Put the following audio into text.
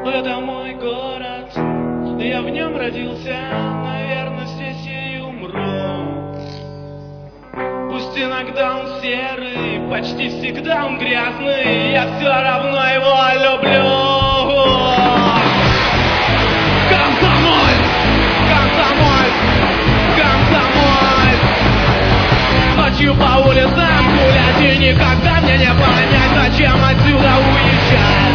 Это мой город, я в нем родился, наверное, здесь я и умру. Пусть иногда он серый, почти всегда он грязный, я все равно его люблю. Комсомоль, комсомоль, комсомоль. Ночью по улицам гулять, и никогда мне не понять, зачем отсюда уезжать.